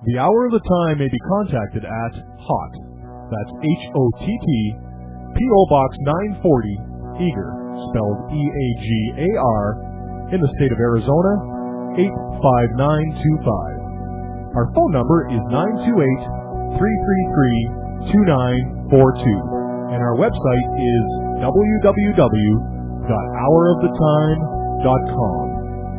The Hour of the Time may be contacted at HOTT, that's HOTT, P.O. Box 940, Eagar, spelled E-A-G-A-R, in the state of Arizona, 85925. Our phone number is 928-333-2942, and our website is www.houroftheTime.com.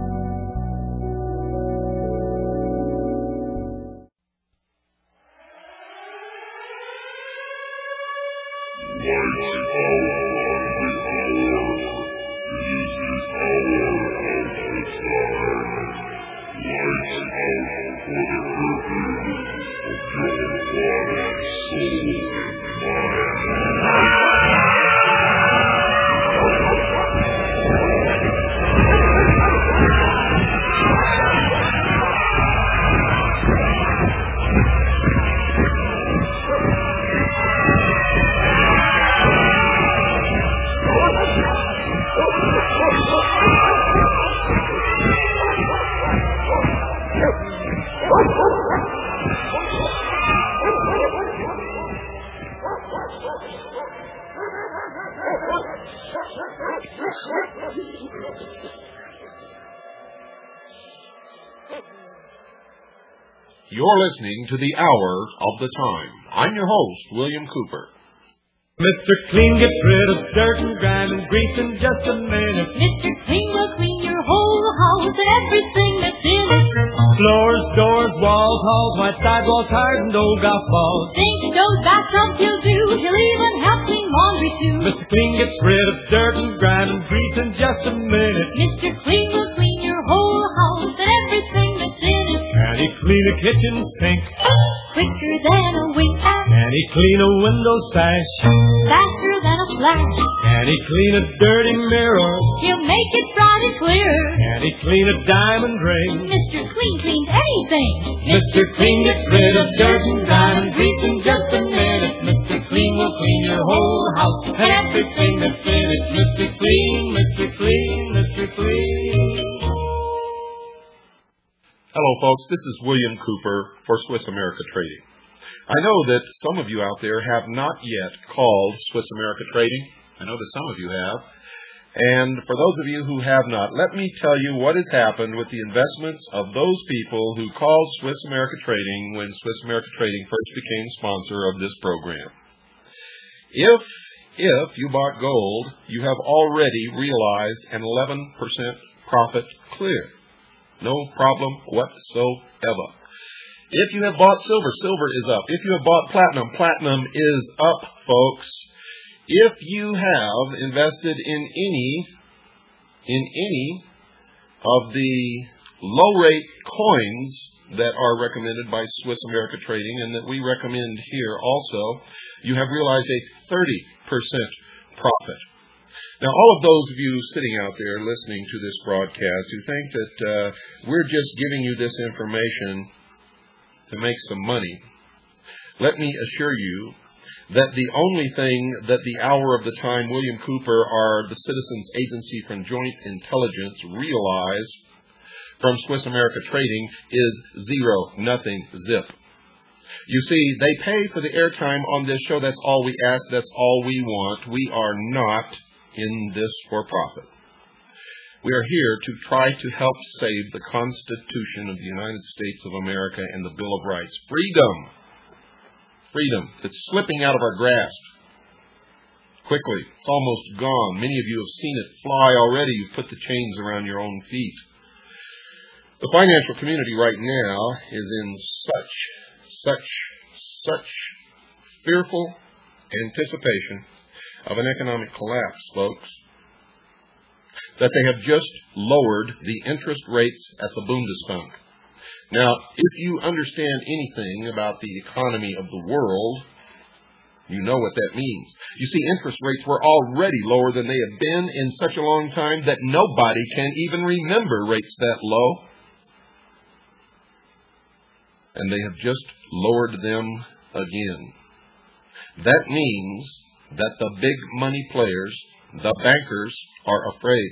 You're listening to The Hour of the Time. I'm your host, William Cooper. Mr. Clean gets rid of dirt and grime and grease in just a minute. Mr. Clean will clean your whole house and everything that's in it. Floors, doors, walls, halls, white sidewalks, tires, and old golf balls. Sink, those bathtubs he'll do. He'll even help clean laundry too. Mr. Clean gets rid of dirt and grime and grease in just a minute. Mr. Clean will clean your whole house and everything that's in it. Can he clean a kitchen sink? Quicker than a wink. Can he clean a window sash? Faster than a flash. Can he clean a dirty mirror? He'll make it bright and clear. Can he clean a diamond ring? Mr. Clean cleans anything. Mr. Clean gets rid of dirt and grime and grease in just a minute. Mr. Clean will clean your whole house and everything that's in it. Mr. Clean, Mr. Clean, Mr. Clean. Hello, folks. This is William Cooper for Swiss America Trading. I know that some of you out there have not yet called Swiss America Trading. I know that some of you have. And for those of you who have not, let me tell you what has happened with the investments of those people who called Swiss America Trading when Swiss America Trading first became sponsor of this program. If you bought gold, you have already realized an 11% profit clear. No problem whatsoever. If you have bought silver, silver is up. If you have bought platinum, platinum is up, folks. If you have invested in any of the low-rate coins that are recommended by Swiss America Trading and that we recommend here also, you have realized a 30% profit. Now, all of those of you sitting out there listening to this broadcast who think that we're just giving you this information to make some money, let me assure you that the only thing that the Hour of the Time, William Cooper, or the Citizens Agency for Joint Intelligence realize from Swiss America Trading is zero, nothing, zip. You see, they pay for the airtime on this show. That's all we ask. That's all we want. We are not in this for profit. We are here to try to help save the Constitution of the United States of America and the Bill of Rights. Freedom. Freedom. It's slipping out of our grasp quickly. It's almost gone. Many of you have seen it fly already. You've put the chains around your own feet. The financial community right now is in such fearful anticipation of an economic collapse, folks, that they have just lowered the interest rates at the Bundesbank. Now, if you understand anything about the economy of the world, you know what that means. You see, interest rates were already lower than they have been in such a long time that nobody can even remember rates that low. And they have just lowered them again. That means that the big money players, the bankers, are afraid.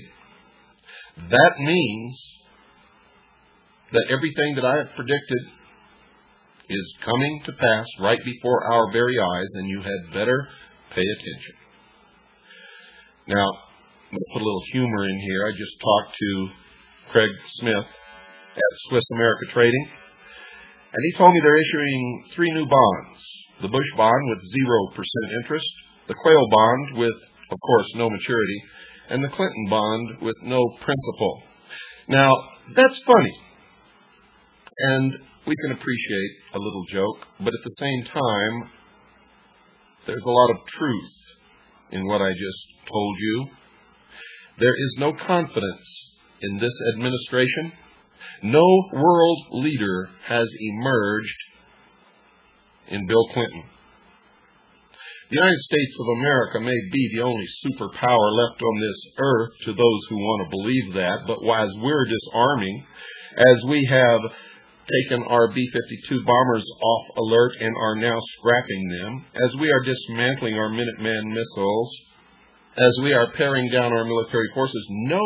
That means that everything that I have predicted is coming to pass right before our very eyes, and you had better pay attention. Now, I'm going to put a little humor in here. I just talked to Craig Smith at Swiss America Trading, and he told me they're issuing 3 new bonds. The Bush bond with 0% interest, the Quayle bond with, of course, no maturity, and the Clinton bond with no principal. Now, that's funny, and we can appreciate a little joke, but at the same time, there's a lot of truth in what I just told you. There is no confidence in this administration. No world leader has emerged in Bill Clinton. The United States of America may be the only superpower left on this earth to those who want to believe that, but as we're disarming, as we have taken our B-52 bombers off alert and are now scrapping them, as we are dismantling our Minuteman missiles, as we are paring down our military forces, no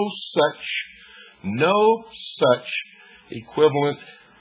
such equivalent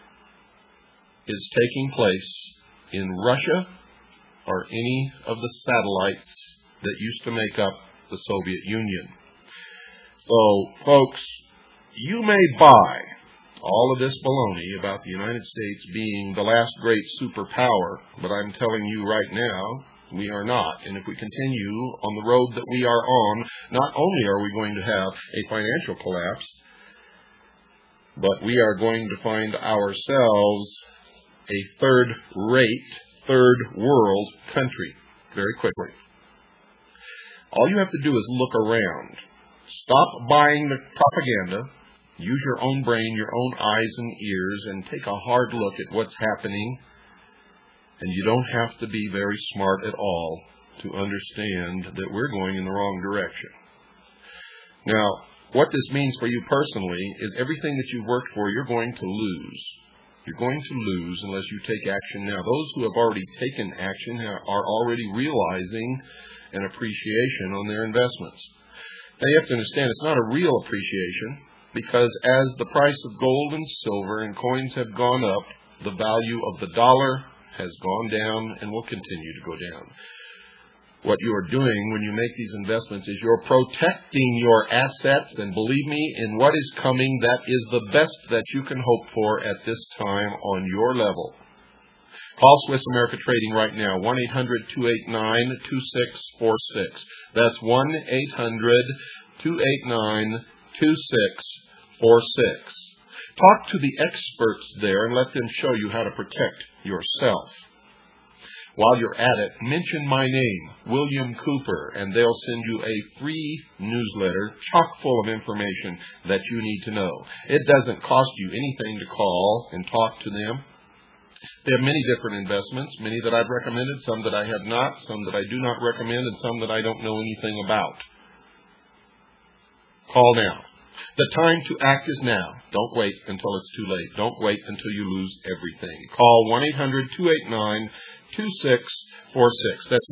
is taking place in Russia or any of the satellites that used to make up the Soviet Union. So, folks, you may buy all of this baloney about the United States being the last great superpower, but I'm telling you right now, we are not. And if we continue on the road that we are on, not only are we going to have a financial collapse, but we are going to find ourselves a third-rate, third-world country very quickly. All you have to do is look around. Stop buying the propaganda. Use your own brain, your own eyes and ears, and take a hard look at what's happening. And you don't have to be very smart at all to understand that we're going in the wrong direction. Now, what this means for you personally is everything that you've worked for, you're going to lose. You're going to lose unless you take action now. Those who have already taken action are already realizing an appreciation on their investments. Now, you have to understand it's not a real appreciation, because as the price of gold and silver and coins have gone up, the value of the dollar has gone down and will continue to go down. What you are doing when you make these investments is you're protecting your assets, and believe me, in what is coming, that is the best that you can hope for at this time on your level. Call Swiss America Trading right now, 1-800-289-2646. That's 1-800-289-2646. Talk to the experts there and let them show you how to protect yourself. While you're at it, mention my name, William Cooper, and they'll send you a free newsletter chock full of information that you need to know. It doesn't cost you anything to call and talk to them. They have many different investments, many that I've recommended, some that I have not, some that I do not recommend, and some that I don't know anything about. Call now. The time to act is now. Don't wait until it's too late. Don't wait until you lose everything. Call 1-800-289-2646. That's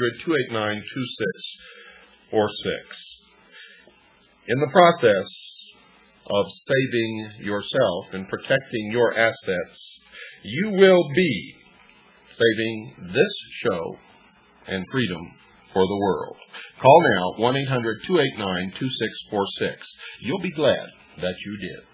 1-800-289-2646. In the process of saving yourself and protecting your assets, you will be saving this show and freedom for the world. Call now, 1-800-289-2646. You'll be glad that you did.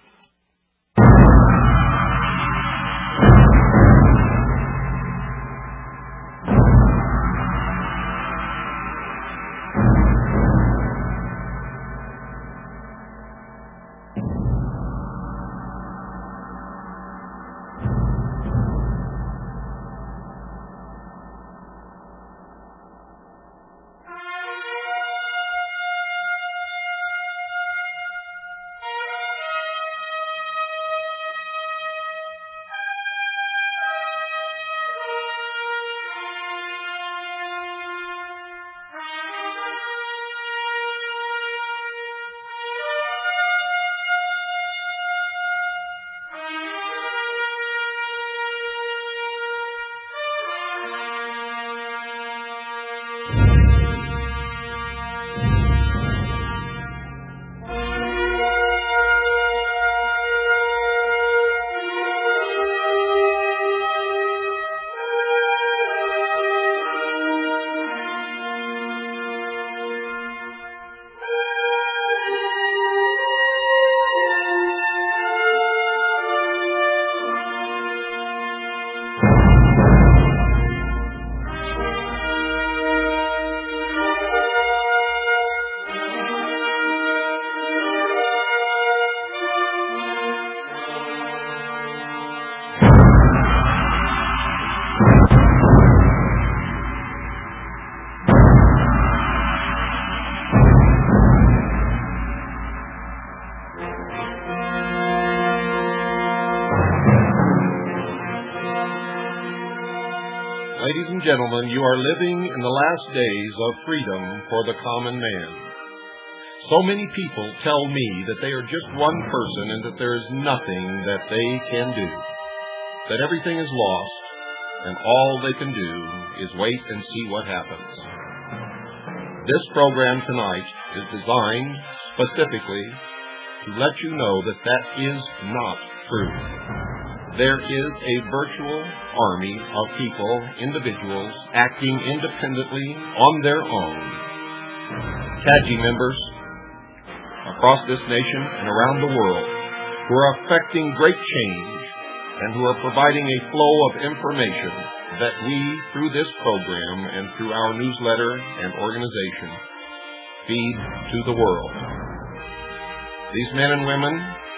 Ladies and gentlemen, you are living in the last days of freedom for the common man. So many people tell me that they are just one person and that there is nothing that they can do, that everything is lost, and all they can do is wait and see what happens. This program tonight is designed specifically to let you know that that is not true. There is a virtual army of people, individuals, acting independently on their own. CAGI members across this nation and around the world who are affecting great change and who are providing a flow of information that we, through this program and through our newsletter and organization, feed to the world. These men and women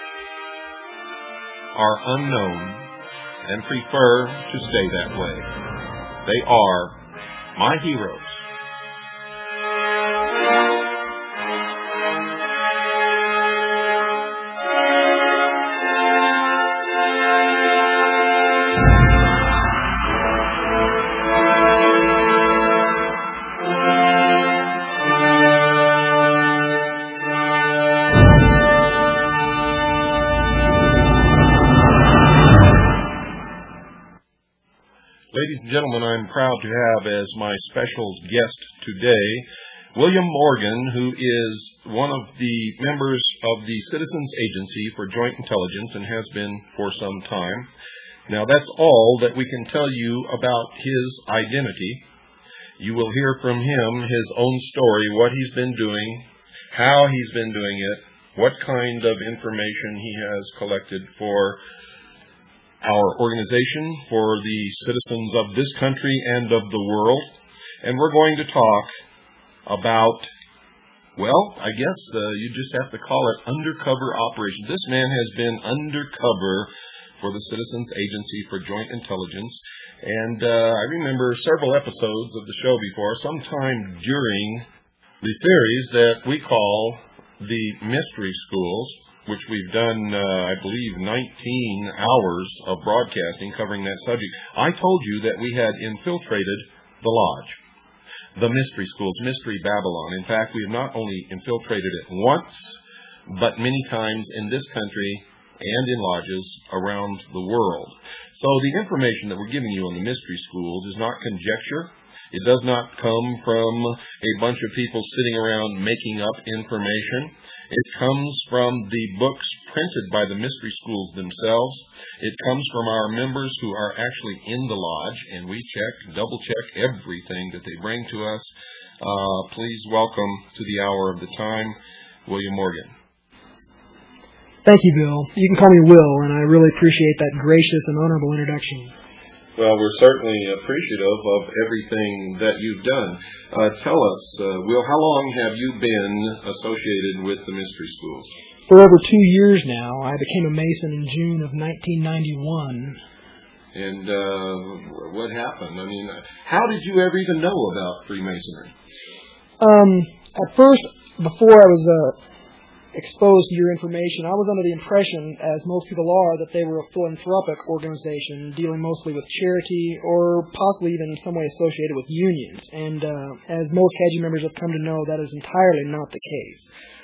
are unknown and prefer to stay that way. They are my heroes. Ladies and gentlemen, I'm proud to have as my special guest today William Morgan, who is one of the members of the Citizens Agency for Joint Intelligence and has been for some time. Now, that's all that we can tell you about his identity. You will hear from him his own story, what he's been doing, how he's been doing it, what kind of information he has collected for our organization, for the citizens of this country and of the world. And we're going to talk about, well, I guess you just have to call it undercover operation. This man has been undercover for the Citizens Agency for Joint Intelligence. And I remember several episodes of the show before, sometime during the series that we call the Mystery Schools, which we've done, I believe, 19 hours of broadcasting covering that subject. I told you that we had infiltrated the lodge, the Mystery Schools, Mystery Babylon. In fact, we have not only infiltrated it once, but many times in this country and in lodges around the world. So the information that we're giving you on the Mystery Schools is not conjecture. It does not come from a bunch of people sitting around making up information. It comes from the books printed by the Mystery Schools themselves. It comes from our members who are actually in the lodge, and we check, double-check everything that they bring to us. Please welcome to the hour of the time, William Morgan. Thank you, Bill. You can call me Will, and I really appreciate that gracious and honorable introduction. Well, we're certainly appreciative of everything that you've done. Tell us, Will, how long have you been associated with the Mystery Schools? For over 2 years now. I became a Mason in June of 1991. And what happened? I mean, how did you ever even know about Freemasonry? At first, before I was exposed to your information, I was under the impression, as most people are, that they were a philanthropic organization dealing mostly with charity or possibly even in some way associated with unions. And as most CAGI members have come to know, that is entirely not the case.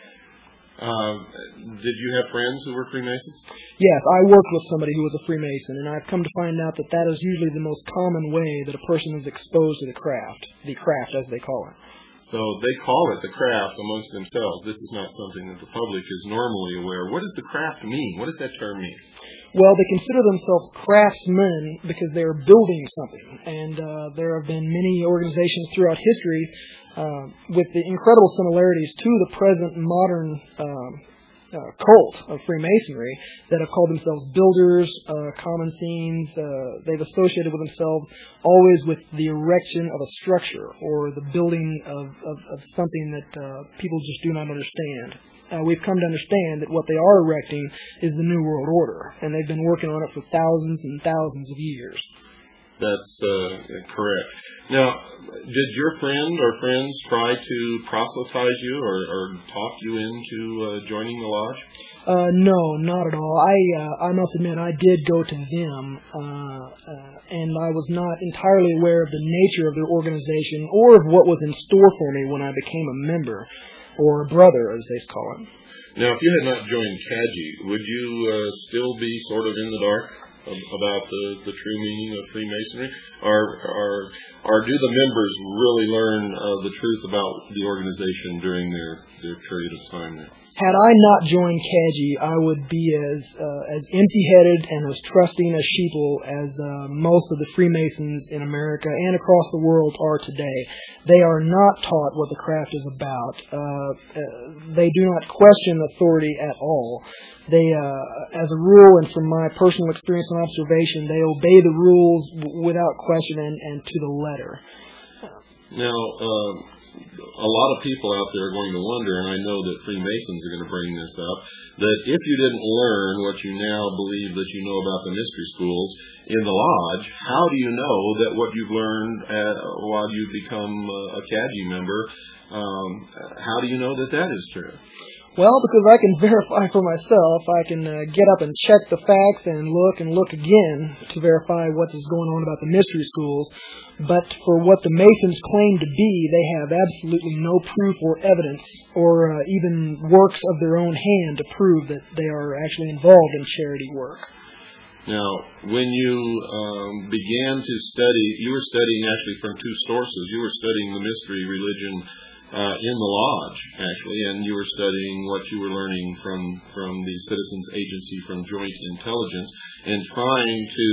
Did you have friends who were Freemasons? Yes, I worked with somebody who was a Freemason, and I've come to find out that that is usually the most common way that a person is exposed to the craft as they call it. So they call it the craft amongst themselves. This is not something that the public is normally aware. What does the craft mean? What does that term mean? Well, they consider themselves craftsmen because they are building something. And there have been many organizations throughout history with the incredible similarities to the present modern cult of Freemasonry that have called themselves builders, common scenes. They've associated with themselves always with the erection of a structure or the building of something that people just do not understand. We've come to understand that what they are erecting is the New World Order, and they've been working on it for thousands and thousands of years. That's correct. Now, did your friend or friends try to proselytize you or talk you into joining the lodge? No, not at all. I must admit I did go to them, and I was not entirely aware of the nature of their organization or of what was in store for me when I became a member, or a brother, as they call it. Now, if you had not joined CAGI, would you still be sort of in the dark about the true meaning of Freemasonry, or do the members really learn the truth about the organization during their period of time there? Had I not joined CAGI, I would be as empty-headed and as trusting a sheeple as most of the Freemasons in America and across the world are today. They are not taught what the craft is about. They do not question authority at all. They, as a rule, and from my personal experience and observation, they obey the rules without question and to the letter. Now, a lot of people out there are going to wonder, and I know that Freemasons are going to bring this up, that if you didn't learn what you now believe that you know about the mystery schools in the lodge, how do you know that what you've learned while you become a CAGI member, how do you know that that is true? Well, because I can verify for myself. I can get up and check the facts and look again to verify what is going on about the mystery schools. But for what the Masons claim to be, they have absolutely no proof or evidence or even works of their own hand to prove that they are actually involved in charity work. Now, when you began to study, you were studying actually from two sources. You were studying the mystery religion in the lodge, actually, and you were studying what you were learning from the Citizens Agency from Joint Intelligence and trying to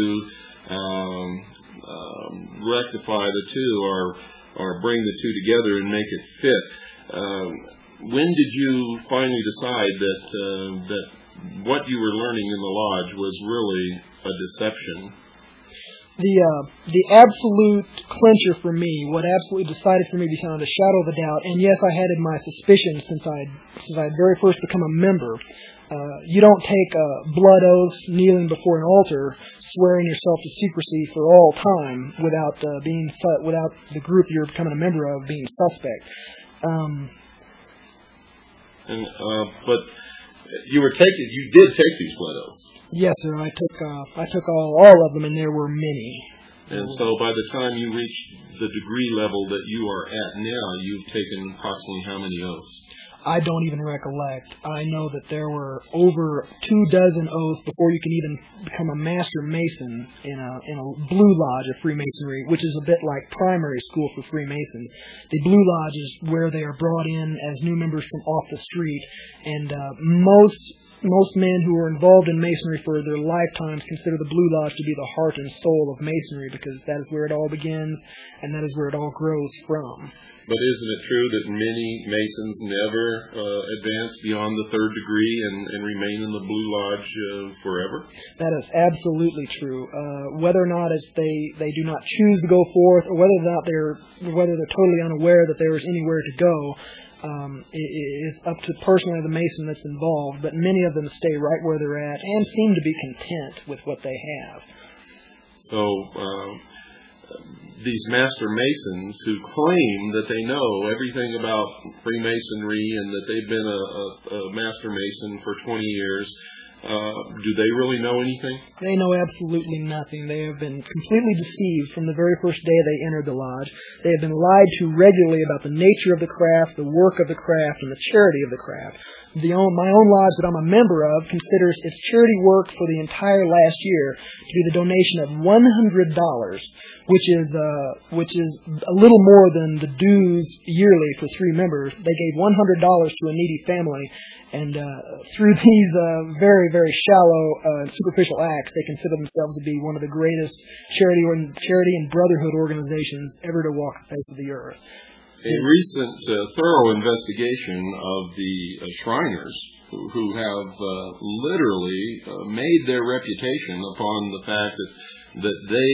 rectify the two or bring the two together and make it fit. When did you finally decide that what you were learning in the lodge was really a deception? The absolute clincher for me, what absolutely decided for me beyond a shadow of a doubt, and yes, I had my suspicions since I'd very first become a member. You don't take blood oaths, kneeling before an altar, swearing yourself to secrecy for all time without the group you're becoming a member of being suspect. But you did take these blood oaths. Yes, sir. I took all of them, and there were many. And so by the time you reached the degree level that you are at now, you've taken approximately how many oaths? I don't even recollect. I know that there were over 24 oaths before you can even become a Master Mason in a Blue Lodge of Freemasonry, which is a bit like primary school for Freemasons. The Blue Lodge is where they are brought in as new members from off the street, and most men who are involved in Masonry for their lifetimes consider the Blue Lodge to be the heart and soul of Masonry, because that is where it all begins and that is where it all grows from. But isn't it true that many Masons never advance beyond the third degree and remain in the Blue Lodge forever? That is absolutely true. Whether or not they do not choose to go forth, or whether they're totally unaware that there is anywhere to go, it's up to personally the Mason that's involved. But many of them stay right where they're at and seem to be content with what they have. So these Master Masons who claim that they know everything about Freemasonry and that they've been a Master Mason for 20 years, do they really know anything? They know absolutely nothing. They have been completely deceived from the very first day they entered the lodge. They have been lied to regularly about the nature of the craft, the work of the craft, and the charity of the craft. My own lodge that I'm a member of considers its charity work for the entire last year to be the donation of $100, which is a little more than the dues yearly for 3 members. They gave $100 to a needy family, and through these very, very shallow, superficial acts, they consider themselves to be one of the greatest charity and brotherhood organizations ever to walk the face of the earth. A recent thorough investigation of the Shriners, who have literally made their reputation upon the fact that they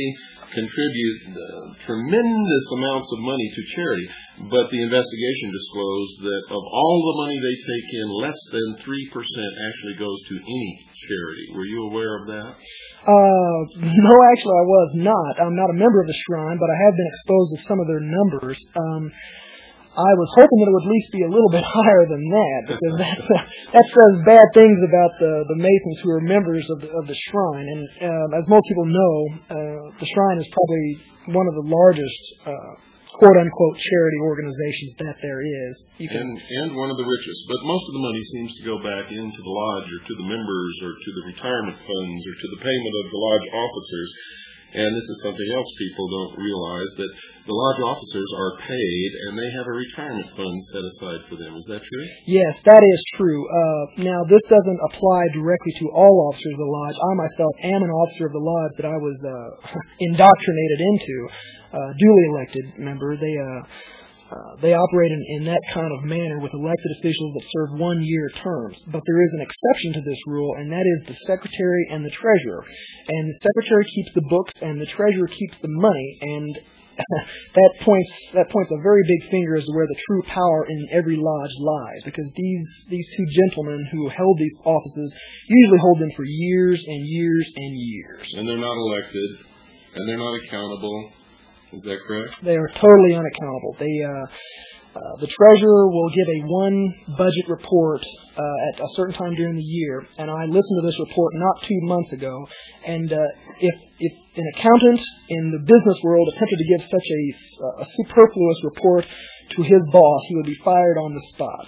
contribute tremendous amounts of money to charity, but the investigation disclosed that of all the money they take in, less than 3% actually goes to any charity. Were you aware of that? No, actually I was not. I'm not a member of the Shrine, but I have been exposed to some of their numbers. I was hoping that it would at least be a little bit higher than that, because that says bad things about the Masons who are members of the Shrine. And as most people know, the Shrine is probably one of the largest quote-unquote charity organizations that there is. And one of the richest. But most of the money seems to go back into the lodge or to the members or to the retirement funds or to the payment of the lodge officers. And this is something else people don't realize, that the lodge officers are paid and they have a retirement fund set aside for them. Is that true? Yes, that is true. Now, this doesn't apply directly to all officers of the lodge. I myself am an officer of the lodge that I was indoctrinated into, duly elected member. They operate in that kind of manner with elected officials that serve 1-year terms. But there is an exception to this rule, and that is the secretary and the treasurer. And the secretary keeps the books, and the treasurer keeps the money. And that points a very big finger as to where the true power in every lodge lies. Because these two gentlemen who held these offices usually hold them for years and years and years. And they're not elected, and they're not accountable. Is that correct? They are totally unaccountable. The treasurer will give a one budget report at a certain time during the year, and I listened to this report not 2 months ago. And if an accountant in the business world attempted to give such a superfluous report to his boss, he would be fired on the spot.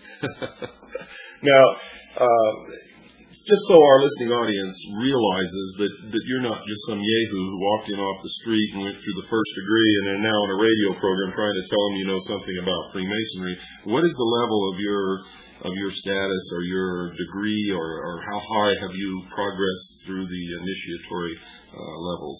Now, just so our listening audience realizes that you're not just some yahoo who walked in off the street and went through the first degree and are now on a radio program trying to tell them you know something about Freemasonry, what is the level of your status or your degree, or how high have you progressed through the initiatory levels?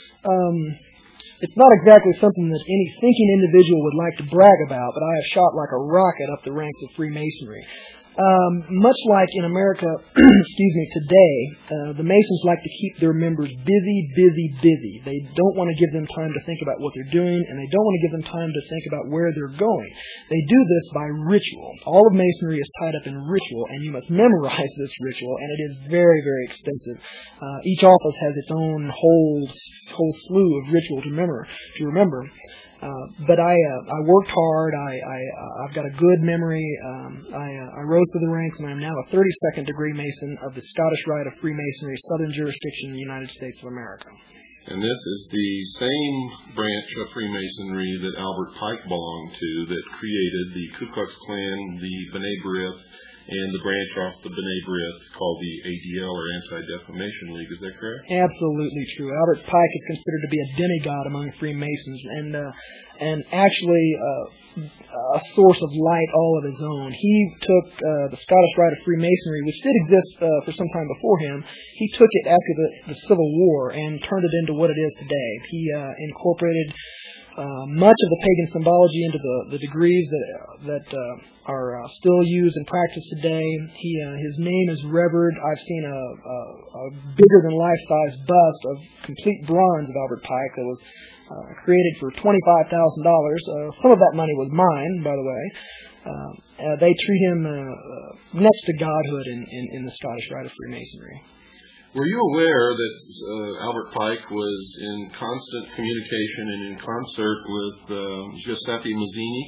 It's not exactly something that any thinking individual would like to brag about, but I have shot like a rocket up the ranks of Freemasonry. Much like in America, today, the Masons like to keep their members busy. They don't want to give them time to think about what they're doing, and they don't want to give them time to think about where they're going. They do this by ritual. All of Masonry is tied up in ritual, and you must memorize this ritual, and it is very, very extensive. Each office has its own whole slew of ritual to remember. But I worked hard. I've got a good memory. I rose to the ranks, and I'm now a 32nd degree Mason of the Scottish Rite of Freemasonry, Southern Jurisdiction in the United States of America. And this is the same branch of Freemasonry that Albert Pike belonged to, that created the Ku Klux Klan, the B'nai B'rith, and the branch off the B'nai B'rith called the ADL, or Anti-Defamation League. Is that correct? Absolutely true. Albert Pike is considered to be a demigod among Freemasons, and actually a source of light all of his own. He took the Scottish Rite of Freemasonry, which did exist for some time before him. He took it after the Civil War and turned it into what it is today. He incorporated much of the pagan symbology into the degrees that are still used and practiced today. His name is revered. I've seen a bigger than life-size bust of complete bronze of Albert Pike that was created for $25,000. Some of that money was mine, by the way. They treat him next to godhood in the Scottish Rite of Freemasonry. Were you aware that Albert Pike was in constant communication and in concert with Giuseppe Mazzini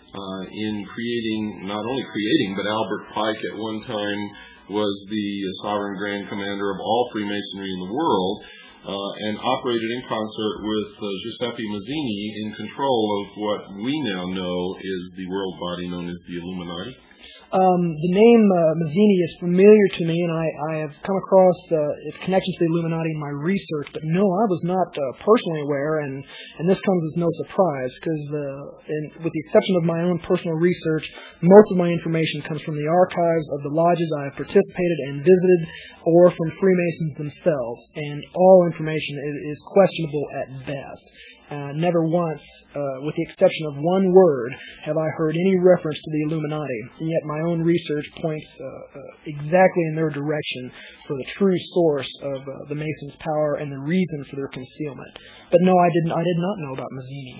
in not only creating, but Albert Pike at one time was the sovereign grand commander of all Freemasonry in the world, and operated in concert with Giuseppe Mazzini in control of what we now know is the world body known as the Illuminati? The name Mazzini is familiar to me, and I have come across its connection to the Illuminati in my research, but no, I was not personally aware, and this comes as no surprise, because with the exception of my own personal research, most of my information comes from the archives of the lodges I have participated and visited, or from Freemasons themselves, and all information is questionable at best. Never once, with the exception of one word, have I heard any reference to the Illuminati, and yet my own research points exactly in their direction for the true source of the Masons' power and the reason for their concealment. But no, I did not know about Mazzini.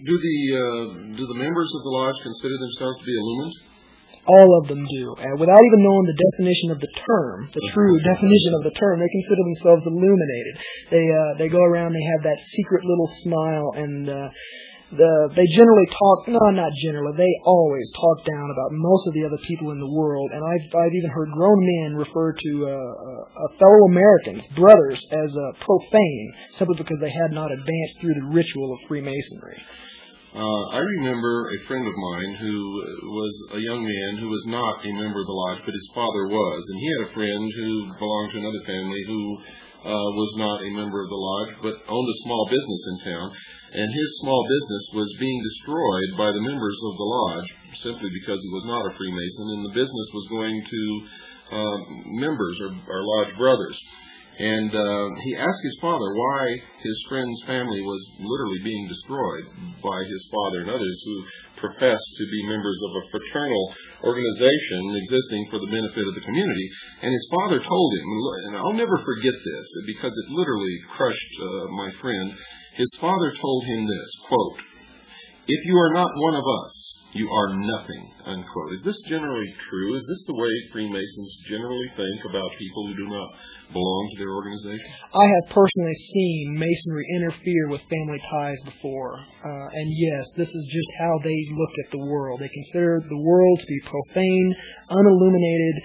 Do the members of the lodge consider themselves to be illumined? All of them do. Without even knowing the definition of the term, the true definition of the term, they consider themselves illuminated. They go around, they have that secret little smile, and they generally talk, no, not generally, they always talk down about most of the other people in the world, and I've even heard grown men refer to fellow Americans, brothers, as profane, simply because they had not advanced through the ritual of Freemasonry. I remember a friend of mine who was a young man who was not a member of the lodge, but his father was. And he had a friend who belonged to another family who was not a member of the lodge, but owned a small business in town. And his small business was being destroyed by the members of the lodge simply because he was not a Freemason, and the business was going to members or lodge brothers. And he asked his father why his friend's family was literally being destroyed by his father and others who professed to be members of a fraternal organization existing for the benefit of the community. And his father told him, and I'll never forget this because it literally crushed my friend. His father told him this, quote, "If you are not one of us, you are nothing," unquote. Is this generally true? Is this the way Freemasons generally think about people who do not belong to their organization? I have personally seen Masonry interfere with family ties before, and yes, this is just how they looked at the world. They considered the world to be profane, unilluminated,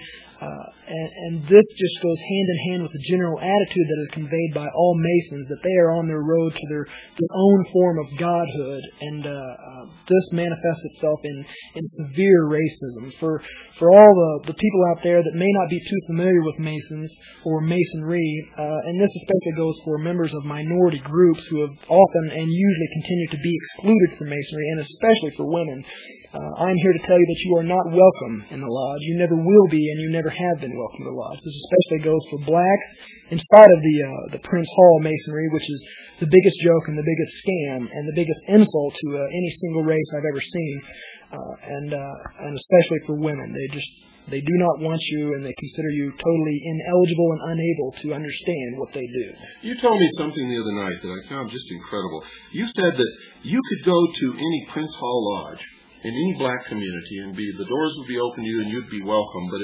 and this just goes hand in hand with the general attitude that is conveyed by all Masons, that they are on their road to their own form of godhood, and this manifests itself in severe racism. For all the people out there that may not be too familiar with Masons or Masonry, and this especially goes for members of minority groups who have often and usually continue to be excluded from Masonry, and especially for women, I'm here to tell you that you are not welcome in the lodge. You never will be, and you never have been welcome in the lodge. This especially goes for blacks, in spite of the Prince Hall Masonry, which is the biggest joke and the biggest scam and the biggest insult to any single race I've ever seen. And especially for women, they do not want you, and they consider you totally ineligible and unable to understand what they do. You told me something the other night that I found just incredible. You said that you could go to any Prince Hall Lodge in any black community and the doors would be open to you and you'd be welcome. But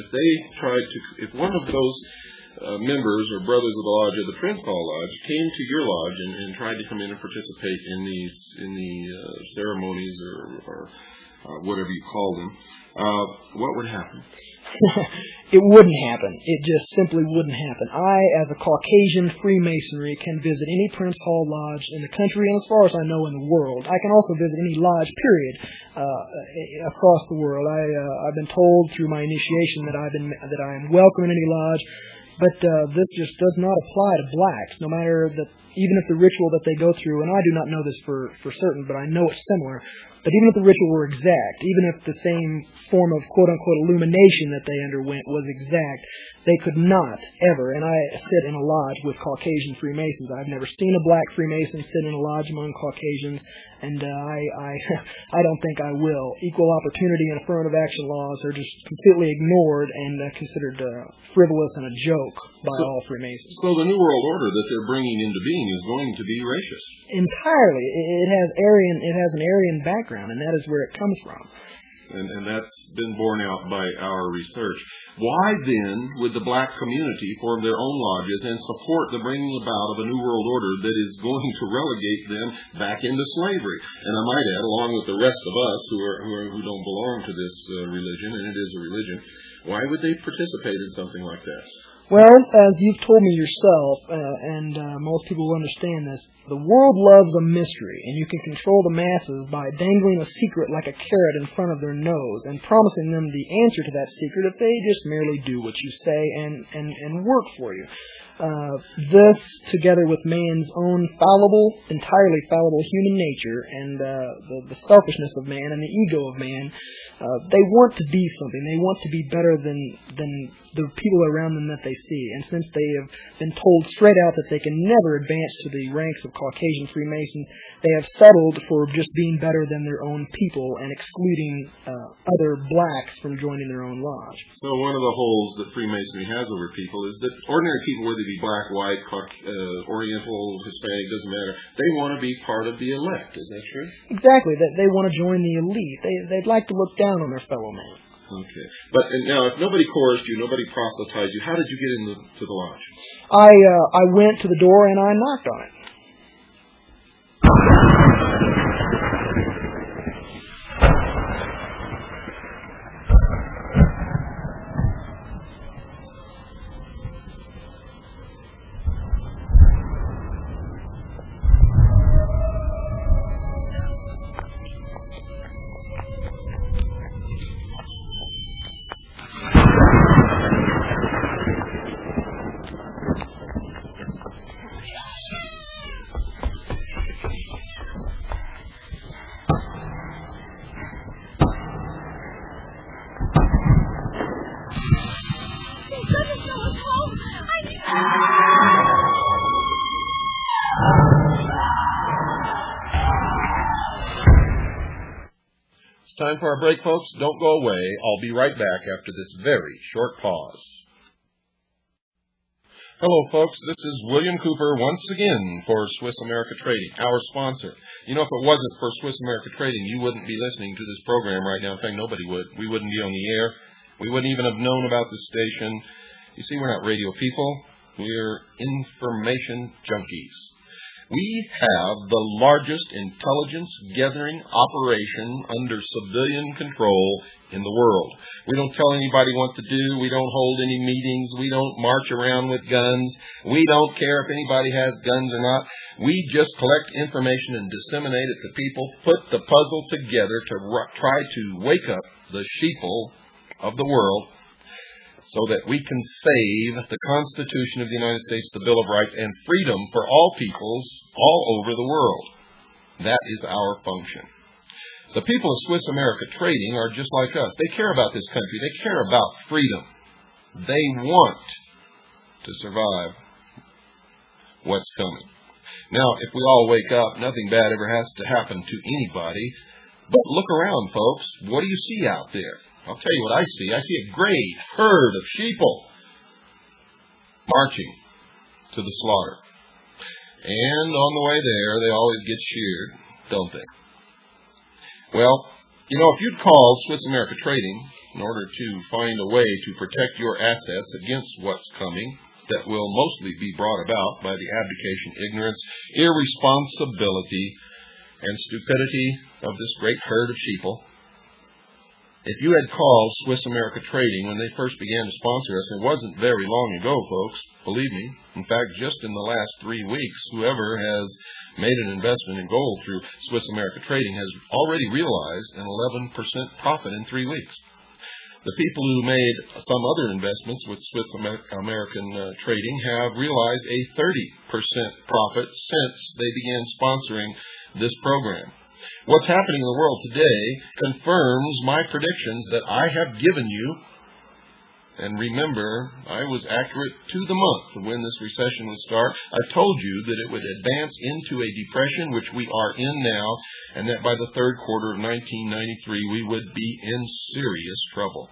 if one of those members or brothers of the lodge or the Prince Hall Lodge came to your lodge and tried to come in and participate in the ceremonies or whatever you call them, what would happen? It wouldn't happen. It just simply wouldn't happen. I, as a Caucasian Freemasonry, can visit any Prince Hall Lodge in the country and as far as I know in the world. I can also visit any lodge, period, across the world. I've been told through my initiation that I am welcome in any lodge, but this just does not apply to blacks, no matter even if the ritual that they go through, and I do not know this for certain, but I know it's similar, but even if the ritual were exact, even if the same form of quote-unquote illumination that they underwent was exact, they could not ever, and I sit in a lodge with Caucasian Freemasons. I've never seen a black Freemason sit in a lodge among Caucasians, and I don't think I will. Equal opportunity and affirmative action laws are just completely ignored and considered frivolous and a joke by all Freemasons. So the New World Order that they're bringing into being is going to be racist. Entirely. It has an Aryan background, and that is where it comes from. And that's been borne out by our research. Why then would the black community form their own lodges and support the bringing about of a New World Order that is going to relegate them back into slavery? And I might add, along with the rest of us who don't belong to this religion, and it is a religion, why would they participate in something like that? Well, as you've told me yourself, and most people will understand this, the world loves a mystery, and you can control the masses by dangling a secret like a carrot in front of their nose and promising them the answer to that secret if they just merely do what you say and work for you. This, together with man's own entirely fallible human nature, and the selfishness of man and the ego of man, they want to be something. They want to be better than the people around them that they see. And since they have been told straight out that they can never advance to the ranks of Caucasian Freemasons, they have settled for just being better than their own people and excluding other blacks from joining their own lodge. So one of the holes that Freemasonry has over people is that ordinary people, whether they be black, white, Oriental, Hispanic, doesn't matter, they want to be part of the elect. Is that true? Exactly. They want to join the elite. They'd like to look down on their fellow man. Okay. But now, if nobody coerced you, nobody proselytized you, how did you get into the lodge? I went to the door and I knocked on it. Time for our break, folks. Don't go away. I'll be right back after this very short pause. Hello, folks. This is William Cooper once again for Swiss America Trading, our sponsor. You know, if it wasn't for Swiss America Trading, you wouldn't be listening to this program right now. In fact, nobody would. We wouldn't be on the air. We wouldn't even have known about the station. You see, we're not radio people. We're information junkies. We have the largest intelligence gathering operation under civilian control in the world. We don't tell anybody what to do. We don't hold any meetings. We don't march around with guns. We don't care if anybody has guns or not. We just collect information and disseminate it to people, put the puzzle together to try to wake up the sheeple of the world, so that we can save the Constitution of the United States, the Bill of Rights, and freedom for all peoples all over the world. That is our function. The people of Swiss America Trading are just like us. They care about this country. They care about freedom. They want to survive what's coming. Now, if we all wake up, nothing bad ever has to happen to anybody. But look around, folks. What do you see out there? I'll tell you what I see. I see a great herd of sheeple marching to the slaughter. And on the way there, they always get sheared, don't they? Well, you know, if you'd call Swiss America Trading in order to find a way to protect your assets against what's coming, that will mostly be brought about by the abdication, ignorance, irresponsibility, and stupidity of this great herd of sheeple, if you had called Swiss America Trading when they first began to sponsor us, it wasn't very long ago, folks, believe me. In fact, just in the last 3 weeks, whoever has made an investment in gold through Swiss America Trading has already realized an 11% profit in 3 weeks. The people who made some other investments with Swiss American Trading have realized a 30% profit since they began sponsoring this program. What's happening in the world today confirms my predictions that I have given you. And remember, I was accurate to the month when this recession would start. I told you that it would advance into a depression, which we are in now, and that by the third quarter of 1993, we would be in serious trouble.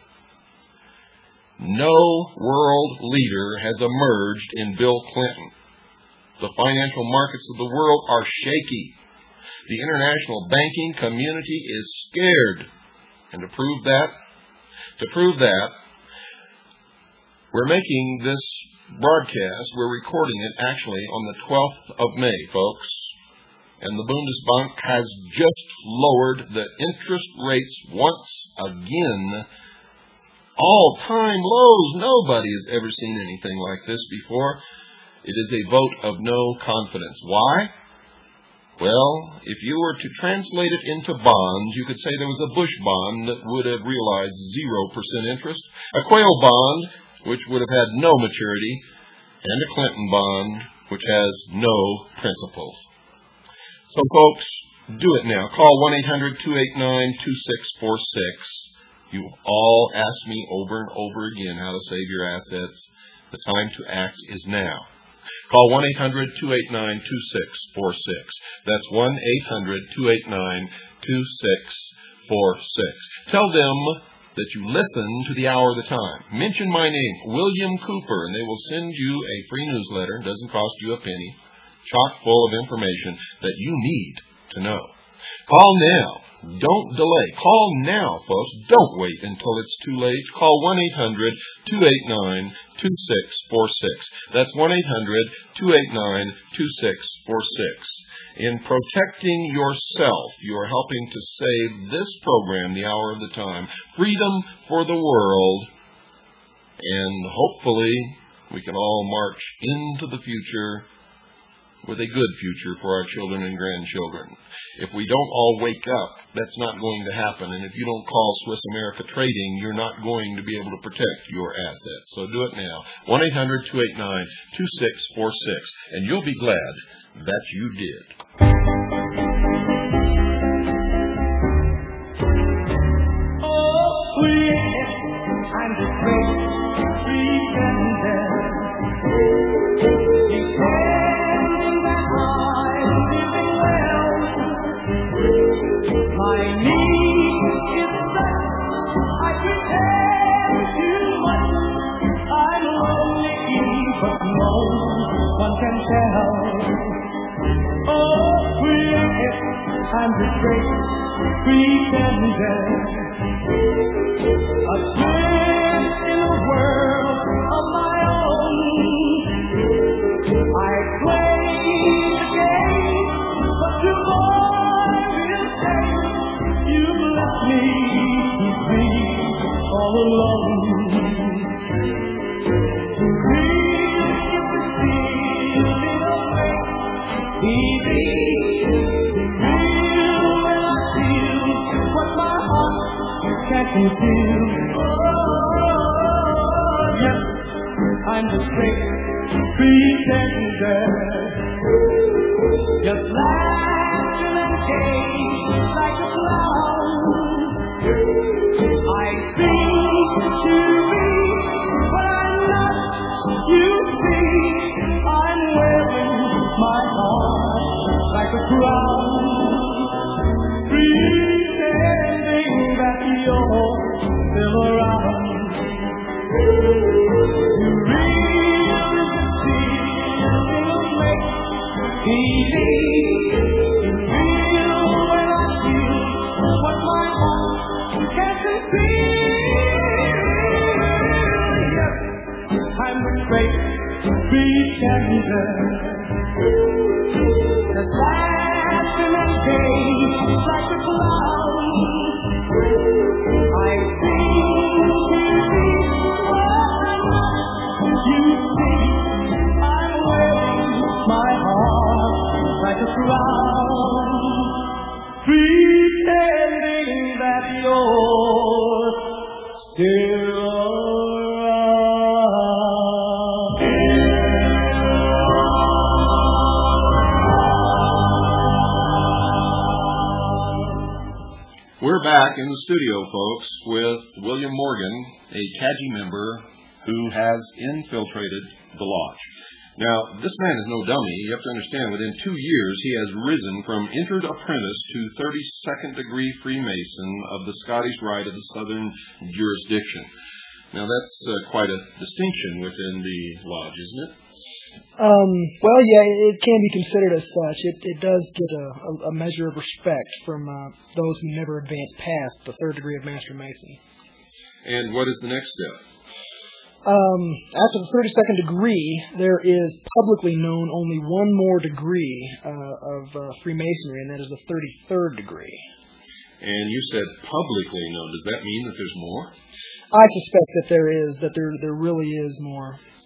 No world leader has emerged in Bill Clinton. The financial markets of the world are shaky. The international banking community is scared. And to prove that, we're making this broadcast, we're recording it actually on the 12th of May, folks. And the Bundesbank has just lowered the interest rates once again. All-time lows. Nobody has ever seen anything like this before. It is a vote of no confidence. Why? Well, if you were to translate it into bonds, you could say there was a Bush bond that would have realized 0% interest, a Quayle bond, which would have had no maturity, and a Clinton bond, which has no principal. So, folks, do it now. Call 1-800-289-2646. You all asked me over and over again how to save your assets. The time to act is now. Call 1-800-289-2646. That's 1-800-289-2646. Tell them that you listen to the Hour of the Time. Mention my name, William Cooper, and they will send you a free newsletter. It doesn't cost you a penny. Chock full of information that you need to know. Call now. Don't delay. Call now, folks. Don't wait until it's too late. Call 1-800-289-2646. That's 1-800-289-2646. In protecting yourself, you are helping to save this program, The Hour of the Time, freedom for the world, and hopefully we can all march into the future with a good future for our children and grandchildren. If we don't all wake up, that's not going to happen. And if you don't call Swiss America Trading, you're not going to be able to protect your assets. So do it now. 1-800-289-2646. And you'll be glad that you did. Oh, yes, I'm the great pretender. My need is that I pretend too much. I'm lonely, but no one can tell. Oh, yes, I'm the great pretender. Adrift in a world of my own. I play the game, but tomorrow will say you've left me to be all alone. To really get the feeling away, easy, real when I feel what my heart can't conceal. Oh, yes, I'm the straight pretender, just laughing and gay like a clown. I seem to be what I'm not. You see, I'm wearing my heart like a crown, pretending that you're still around. You really easy, it's real when I feel what my heart can't conceal. Yes, I'm the great pretender, just laughing and gay like a clown. I seem to be what I'm not. You see, I'm wearing my heart like a crown, pretending that you're still around. We're back in the studio, folks, with William Morgan, a CAGI member who has infiltrated the lodge. Now, this man is no dummy. You have to understand, within 2 years, he has risen from entered apprentice to 32nd degree Freemason of the Scottish Rite of the Southern Jurisdiction. Now, that's quite a distinction within the lodge, isn't it? Well, yeah, it can be considered as such. It does get a measure of respect from those who never advance past the 3rd degree of Master Mason. And what is the next step? After the 32nd degree, there is publicly known only one more degree of Freemasonry, and that is the 33rd degree. And you said publicly known. Does that mean that there's more? I suspect that there is, that there really is more.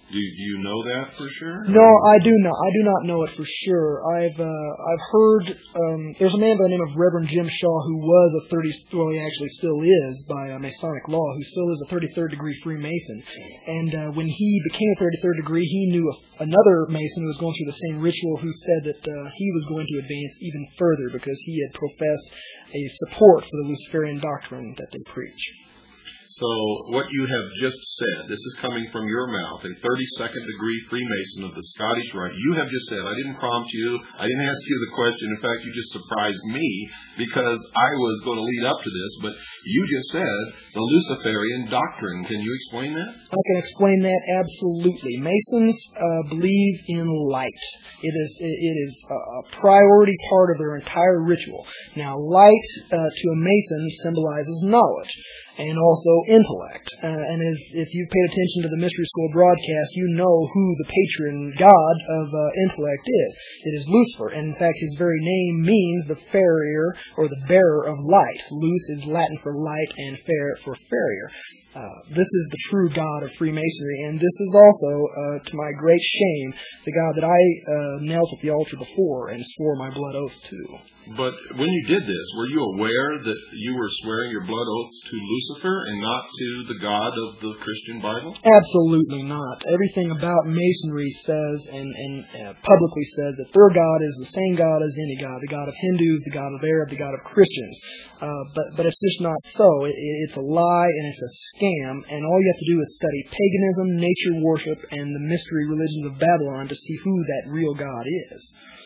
Do you know that for sure? No, I do not. I do not know it for sure. I've heard there's a man by the name of Reverend Jim Shaw who was a he actually still is by Masonic law, who still is a 33rd degree Freemason. And when he became a 33rd degree, he knew another Mason who was going through the same ritual who said that he was going to advance even further because he had professed a support for the Luciferian doctrine that they preach. So what you have just said, this is coming from your mouth, a 32nd degree Freemason of the Scottish Rite. You have just said, I didn't prompt you, I didn't ask you the question. In fact, you just surprised me because I was going to lead up to this, but you just said the Luciferian doctrine. Can you explain that? I can explain that absolutely. Masons believe in light. It is a priority part of their entire ritual. Now, light to a Mason symbolizes knowledge and also intellect. And if you've paid attention to the Mystery School broadcast, you know who the patron god of intellect is. It is Lucifer, and in fact his very name means the farrier or the bearer of light. Luce is Latin for light and fair for farrier. This is the true God of Freemasonry, and this is also, to my great shame, the God that I knelt at the altar before and swore my blood oaths to. But when you did this, were you aware that you were swearing your blood oaths to Lucifer and not to the God of the Christian Bible? Absolutely not. Everything about Masonry says and publicly says that their God is the same God as any God, the God of Hindus, the God of Arab, the God of Christians. But it's just not so. It's a lie and it's a scam, and all you have to do is study paganism, nature worship, and the mystery religions of Babylon to see who that real God is.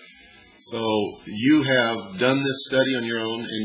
So you have done this study on your own, and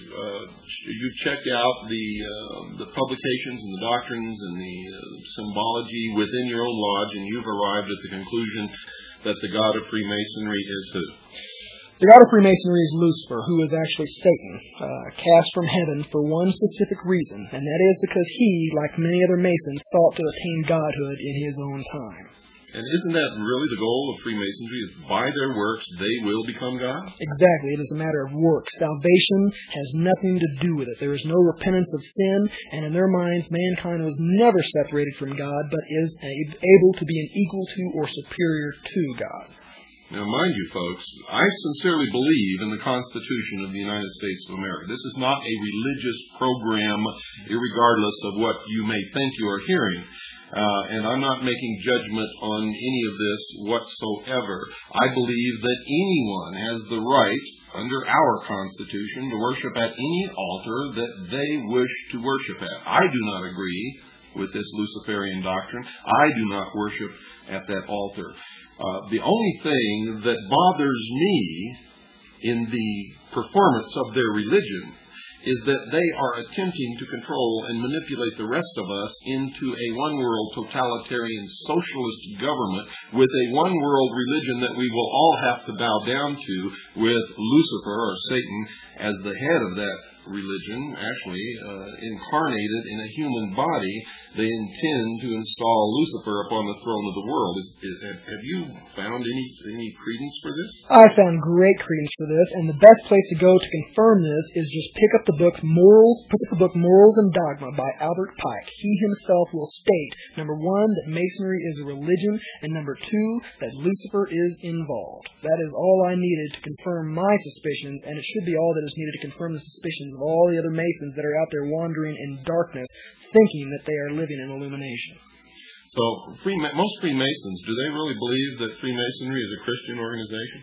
you've checked out the publications and the doctrines and the symbology within your own lodge, and you've arrived at the conclusion that the God of Freemasonry is who? The God of Freemasonry is Lucifer, who is actually Satan, cast from heaven for one specific reason, and that is because he, like many other Masons, sought to attain godhood in his own time. And isn't that really the goal of Freemasonry? Is by their works they will become God? Exactly. It is a matter of works. Salvation has nothing to do with it. There is no repentance of sin, and in their minds, mankind was never separated from God, but is able to be an equal to or superior to God. Now, mind you, folks, I sincerely believe in the Constitution of the United States of America. This is not a religious program, irregardless of what you may think you are hearing. And I'm not making judgment on any of this whatsoever. I believe that anyone has the right, under our Constitution, to worship at any altar that they wish to worship at. I do not agree with this Luciferian doctrine. I do not worship at that altar. The only thing that bothers me in the performance of their religion is that they are attempting to control and manipulate the rest of us into a one-world totalitarian socialist government with a one-world religion that we will all have to bow down to, with Lucifer or Satan as the head of that religion, actually incarnated in a human body. They intend to install Lucifer upon the throne of the world. Have you found any credence for this? I found great credence for this, and the best place to go to confirm this is just pick up the book Morals and Dogma by Albert Pike. He himself will state, number one, that Masonry is a religion, and number two, that Lucifer is involved. That is all I needed to confirm my suspicions, and it should be all that is needed to confirm the suspicions of all the other Masons that are out there wandering in darkness, thinking that they are living in illumination. So, most Freemasons, do they really believe that Freemasonry is a Christian organization?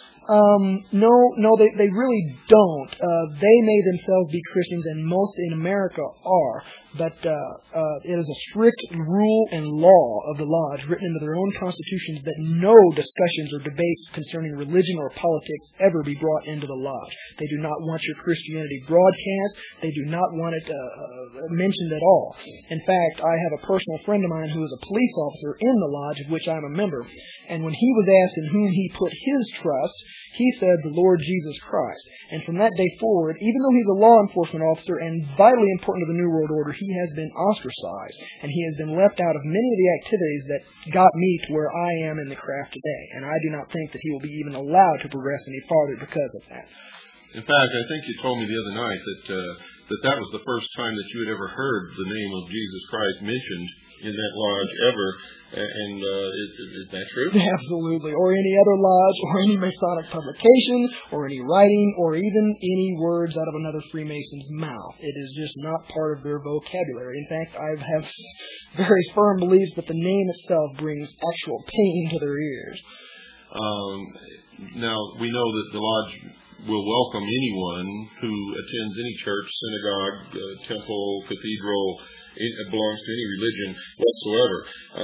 No, they really don't. They may themselves be Christians, and most in America are. But it is a strict rule and law of the Lodge written into their own constitutions that no discussions or debates concerning religion or politics ever be brought into the Lodge. They do not want your Christianity broadcast. They do not want it mentioned at all. In fact, I have a personal friend of mine who is a police officer in the Lodge, of which I'm a member. And when he was asked in whom he put his trust, he said the Lord Jesus Christ. And from that day forward, even though he's a law enforcement officer and vitally important to the New World Order, he has been ostracized, and he has been left out of many of the activities that got me to where I am in the craft today. And I do not think that he will be even allowed to progress any farther because of that. In fact, I think you told me the other night that was the first time that you had ever heard the name of Jesus Christ mentioned in that lodge ever. And is that true? Absolutely. Or any other lodge, or any Masonic publication, or any writing, or even any words out of another Freemason's mouth. It is just not part of their vocabulary. In fact, I have very firm beliefs that the name itself brings actual pain to their ears. Now, we know that the lodge will welcome anyone who attends any church, synagogue, temple, cathedral. It belongs to any religion whatsoever.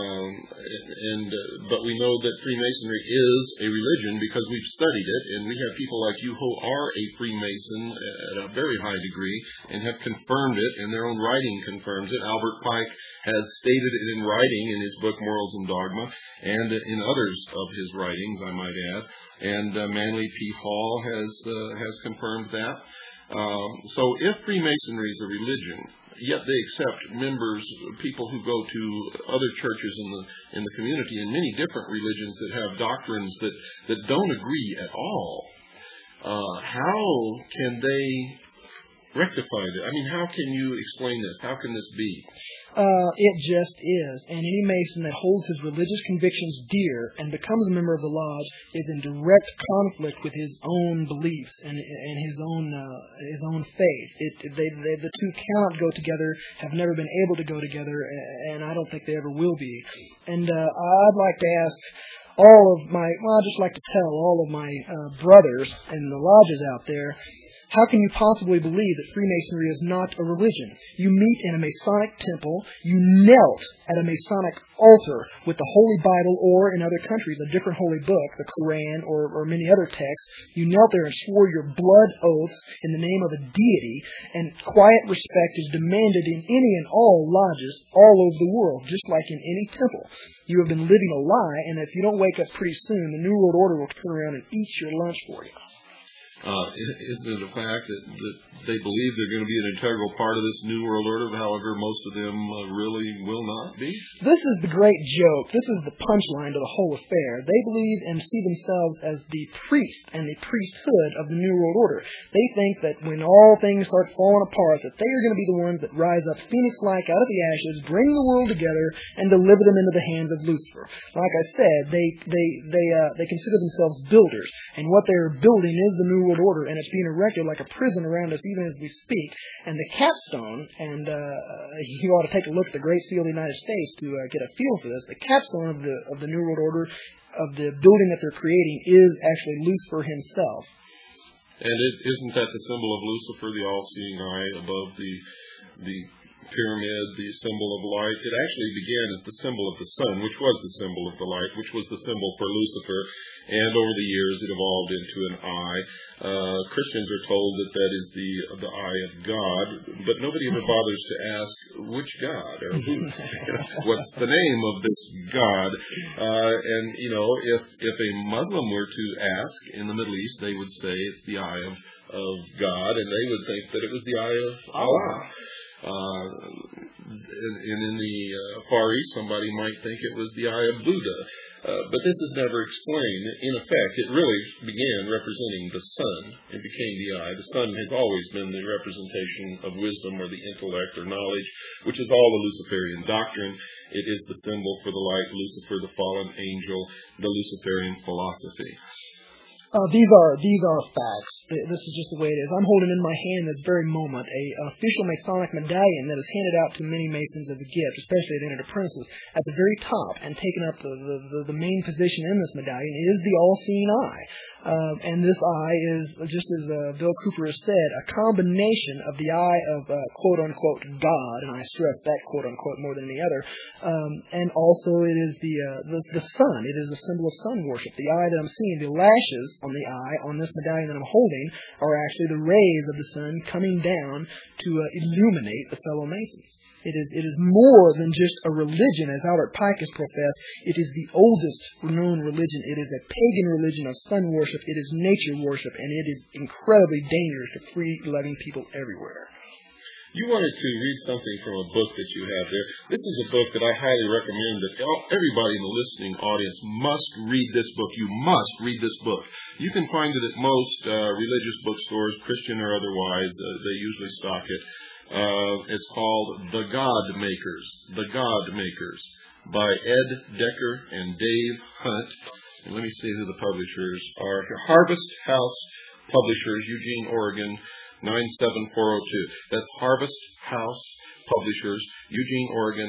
But we know that Freemasonry is a religion because we've studied it, and we have people like you who are a Freemason at a very high degree and have confirmed it, and their own writing confirms it. Albert Pike has stated it in writing in his book Morals and Dogma, and in others of his writings, I might add. And Manly P. Hall has confirmed that. So if Freemasonry is a religion, yet they accept members, people who go to other churches in the community, and many different religions that have doctrines that don't agree at all. How can they rectify that? I mean, how can you explain this? How can this be? It just is. And any Mason that holds his religious convictions dear and becomes a member of the lodge is in direct conflict with his own beliefs and his own faith. The two cannot go together, have never been able to go together, and I don't think they ever will be. And I'd like to ask I'd just like to tell all of my brothers in the lodges out there, how can you possibly believe that Freemasonry is not a religion? You meet in a Masonic temple, you knelt at a Masonic altar with the Holy Bible, or in other countries, a different holy book, the Quran, or many other texts. You knelt there and swore your blood oaths in the name of a deity, and quiet respect is demanded in any and all lodges all over the world, just like in any temple. You have been living a lie, and if you don't wake up pretty soon, the New World Order will turn around and eat your lunch for you. Isn't it a fact that they believe they're going to be an integral part of this New World Order, however most of them really will not be? This is the great joke. This is the punchline to the whole affair. They believe and see themselves as the priest and the priesthood of the New World Order. They think that when all things start falling apart, that they are going to be the ones that rise up phoenix-like out of the ashes, bring the world together, and deliver them into the hands of Lucifer. Like I said, they consider themselves builders, and what they're building is the New World Order, and it's being erected like a prison around us even as we speak. And the capstone, and you ought to take a look at the Great Seal of the United States to get a feel for this, the capstone of the New World Order, of the building that they're creating, is actually Lucifer himself. And isn't that the symbol of Lucifer, the all-seeing eye above the pyramid, the symbol of light? It actually began as the symbol of the sun, which was the symbol of the light, which was the symbol for Lucifer, and over the years it evolved into an eye. Christians are told that is the eye of God, but nobody ever bothers to ask which God or who, what's the name of this God. And if a Muslim were to ask in the Middle East, they would say it's the eye of God, and they would think that it was the eye of Allah. And in the Far East, somebody might think it was the eye of Buddha. But this is never explained. In effect, it really began representing the sun and became the eye. The sun has always been the representation of wisdom or the intellect or knowledge, which is all the Luciferian doctrine. It is the symbol for the light, Lucifer, the fallen angel, the Luciferian philosophy. These are facts. This is just the way it is. I'm holding in my hand this very moment an official Masonic medallion that is handed out to many Masons as a gift, especially at entered apprentices. At the very top, and taking up the main position in this medallion, is the all-seeing eye. And this eye is, just as Bill Cooper has said, a combination of the eye of quote-unquote God, and I stress that quote-unquote more than any other, and also it is the sun. It is a symbol of sun worship. The eye that I'm seeing, the lashes on the eye on this medallion that I'm holding, are actually the rays of the sun coming down to illuminate the fellow Masons. It is more than just a religion, as Albert Pike has professed. It is the oldest known religion. It is a pagan religion of sun worship. It is nature worship, and it is incredibly dangerous to free-loving people everywhere. You wanted to read something from a book that you have there. This is a book that I highly recommend that everybody in the listening audience must read this book. You must read this book. You can find it at most religious bookstores, Christian or otherwise. They usually stock it. It's called The God Makers. The God Makers by Ed Decker and Dave Hunt. And let me see who the publishers are. Harvest House Publishers, Eugene, Oregon, 97402. That's Harvest House Publishers, Eugene, Oregon,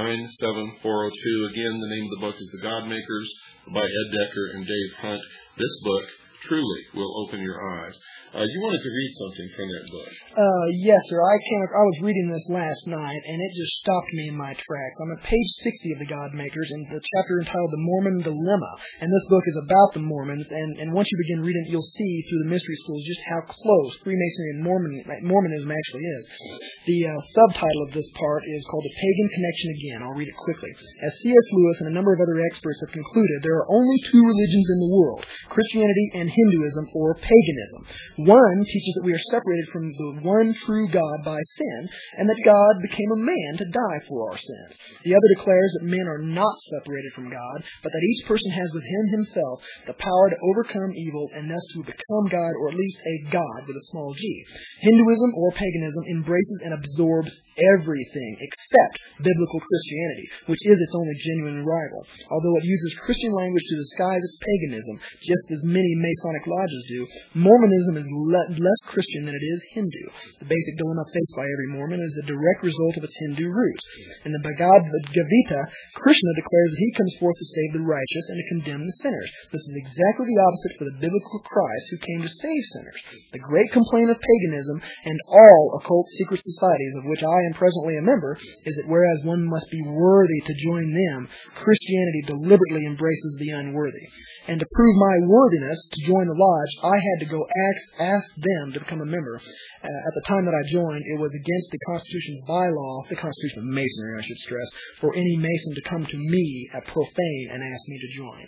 97402. Again, the name of the book is The God Makers by Ed Decker and Dave Hunt. This book truly will open your eyes. You wanted to read something from that book. Yes, sir. I was reading this last night, and it just stopped me in my tracks. I'm at page 60 of The God Makers, and the chapter entitled The Mormon Dilemma. And this book is about the Mormons, and once you begin reading it, you'll see through the mystery schools just how close Freemasonry and Mormonism actually is. The subtitle of this part is called The Pagan Connection Again. I'll read it quickly. As C.S. Lewis and a number of other experts have concluded, there are only two religions in the world, Christianity and Hinduism, or paganism. One teaches that we are separated from the one true God by sin, and that God became a man to die for our sins. The other declares that men are not separated from God, but that each person has within himself the power to overcome evil and thus to become God, or at least a God with a small g. Hinduism, or paganism, embraces and absorbs everything except biblical Christianity, which is its only genuine rival. Although it uses Christian language to disguise its paganism, just as many Masonic lodges do, Mormonism is less Christian than it is Hindu. The basic dilemma faced by every Mormon is the direct result of its Hindu roots. In the Bhagavad Gita, Krishna declares that he comes forth to save the righteous and to condemn the sinners. This is exactly the opposite for the biblical Christ who came to save sinners. The great complaint of paganism and all occult secret societies of which I am presently a member is that whereas one must be worthy to join them, Christianity deliberately embraces the unworthy. And to prove my worthiness to join the lodge, I had to go ask them to become a member. At the time that I joined, it was against the Constitution's bylaw, the Constitution of Masonry, I should stress, for any Mason to come to me, a profane, and ask me to join.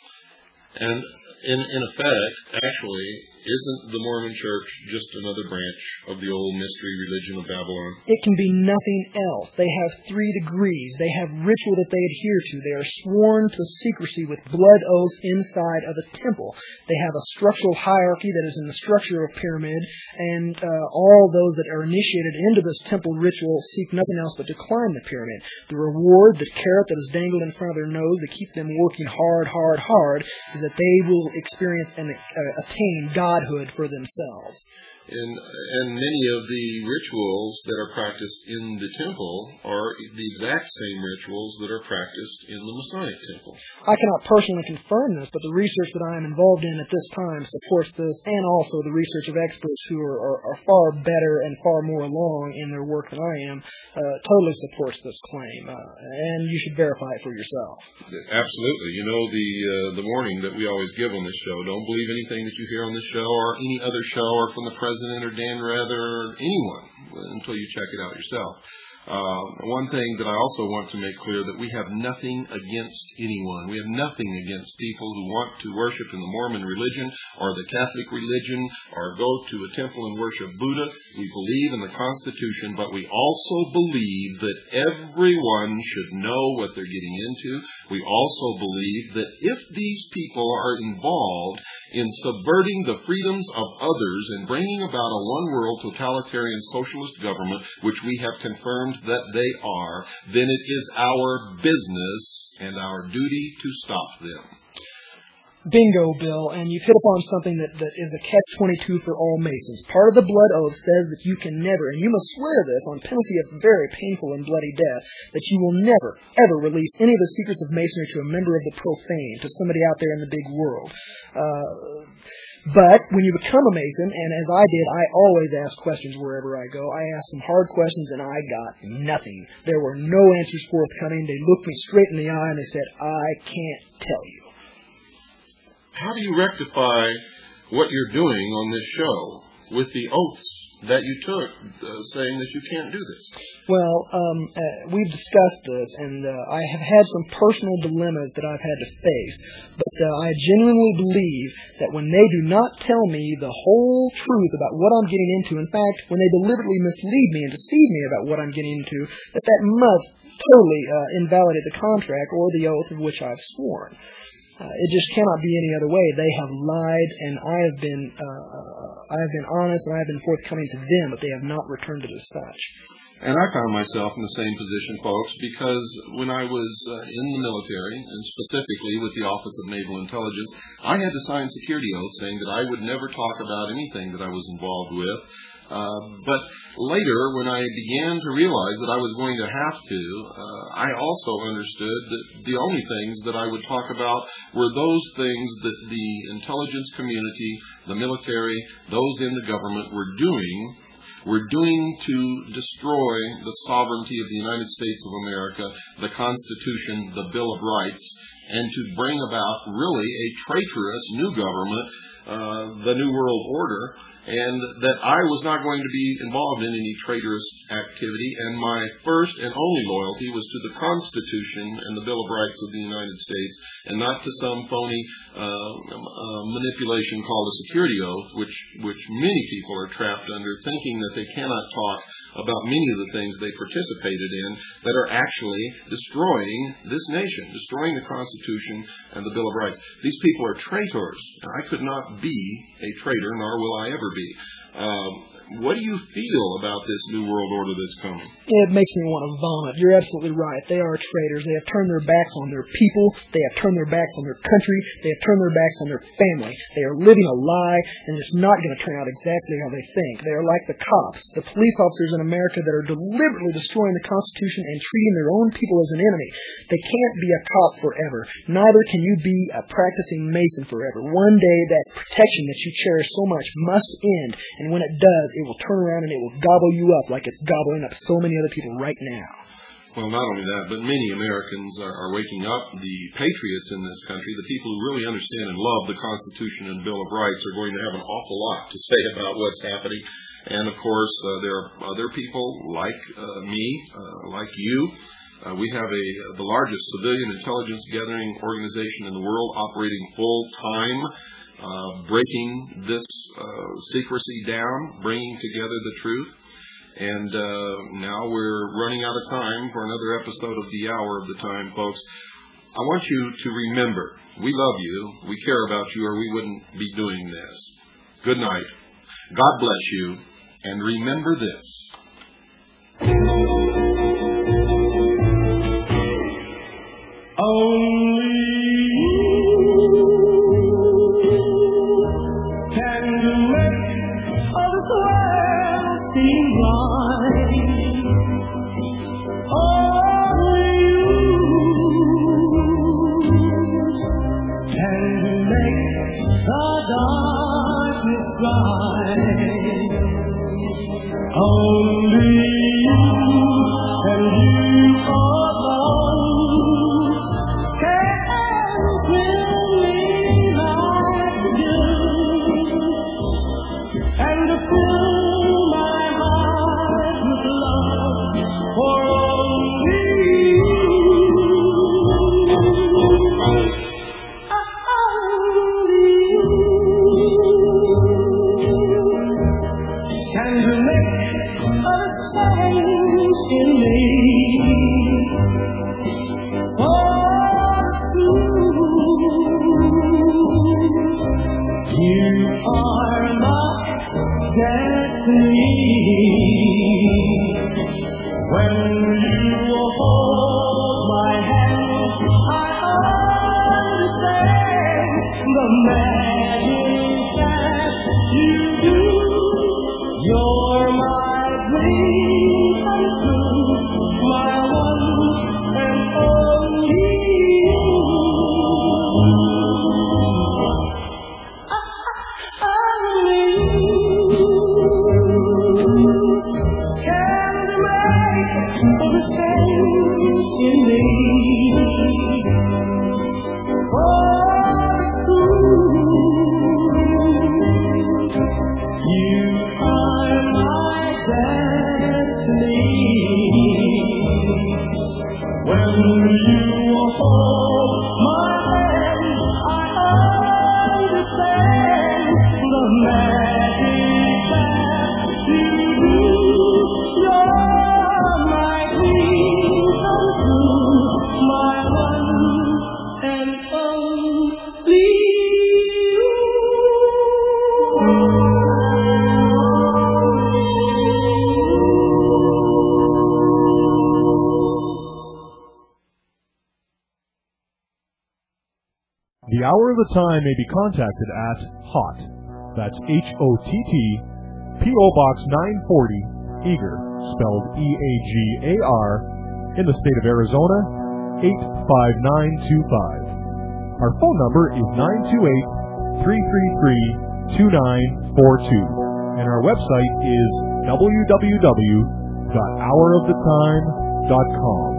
And in effect, actually, isn't the Mormon Church just another branch of the old mystery religion of Babylon? It can be nothing else. They have 3 degrees. They have ritual that they adhere to. They are sworn to secrecy with blood oaths inside of a temple. They have a structural hierarchy that is in the structure of a pyramid, and all those that are initiated into this temple ritual seek nothing else but to climb the pyramid. The reward, the carrot that is dangled in front of their nose to keep them working hard, is that they will experience and attain godhood for themselves. And many of the rituals that are practiced in the temple are the exact same rituals that are practiced in the Masonic temple. I cannot personally confirm this, but the research that I am involved in at this time supports this, and also the research of experts who are far better and far more along in their work than I am totally supports this claim, and you should verify it for yourself. Absolutely. You know, the warning that we always give on this show, don't believe anything that you hear on this show or any other show or from the President or Dan Rather or anyone until you check it out yourself. One thing that I also want to make clear that we have nothing against anyone. We have nothing against people who want to worship in the Mormon religion or the Catholic religion or go to a temple and worship Buddha. We believe in the Constitution, but we also believe that everyone should know what they're getting into. We also believe that if these people are involved in subverting the freedoms of others and bringing about a one-world totalitarian socialist government, which we have confirmed that they are, then it is our business and our duty to stop them. Bingo, Bill, and you've hit upon something that is a catch-22 for all Masons. Part of the blood oath says that you can never, and you must swear this on penalty of very painful and bloody death, that you will never, ever release any of the secrets of Masonry to a member of the profane, to somebody out there in the big world. But when you become a Mason, and as I did, I always ask questions wherever I go. I asked some hard questions, and I got nothing. There were no answers forthcoming. They looked me straight in the eye, and they said, I can't tell you. How do you rectify what you're doing on this show with the oaths that you took saying that you can't do this? Well, we've discussed this, and I have had some personal dilemmas that I've had to face, but I genuinely believe that when they do not tell me the whole truth about what I'm getting into, in fact, when they deliberately mislead me and deceive me about what I'm getting into, that must totally invalidate the contract or the oath of which I've sworn. It just cannot be any other way. They have lied, and I have been honest, and I have been forthcoming to them, but they have not returned it as such. And I found myself in the same position, folks, because when I was in the military, and specifically with the Office of Naval Intelligence, I had to sign security oaths saying that I would never talk about anything that I was involved with. But later, when I began to realize that I was going to have to, I also understood that the only things that I would talk about were those things that the intelligence community, the military, those in the government were doing to destroy the sovereignty of the United States of America, the Constitution, the Bill of Rights, and to bring about really a traitorous new government, the New World Order, and that I was not going to be involved in any traitorous activity, and my first and only loyalty was to the Constitution and the Bill of Rights of the United States, and not to some phony manipulation called a security oath, which many people are trapped under, thinking that they cannot talk about many of the things they participated in that are actually destroying this nation, destroying the Constitution and the Bill of Rights. These people are traitors, and I could not be a traitor, nor will I ever be. What do you feel about this New World Order that's coming? It makes me want to vomit. You're absolutely right. They are traitors. They have turned their backs on their people. They have turned their backs on their country. They have turned their backs on their family. They are living a lie, and it's not going to turn out exactly how they think. They are like the cops, the police officers in America that are deliberately destroying the Constitution and treating their own people as an enemy. They can't be a cop forever. Neither can you be a practicing Mason forever. One day that protection that you cherish so much must end, and when it does, it will turn around and it will gobble you up like it's gobbling up so many other people right now. Well, not only that, but many Americans are waking up. The patriots in this country, the people who really understand and love the Constitution and Bill of Rights, are going to have an awful lot to say about what's happening. And, of course, there are other people like me, like you. We have the largest civilian intelligence gathering organization in the world operating full-time, breaking this secrecy down, bringing together the truth. And now we're running out of time for another episode of The Hour of the Time, folks. I want you to remember, we love you, we care about you, or we wouldn't be doing this. Good night. God bless you, and remember this. Only you are Hour of the Time may be contacted at HOTT, that's HOTT, P.O. Box 940, Eager, spelled EAGAR, in the state of Arizona, 85925. Our phone number is 928-333-2942, and our website is www.houroftetime.com.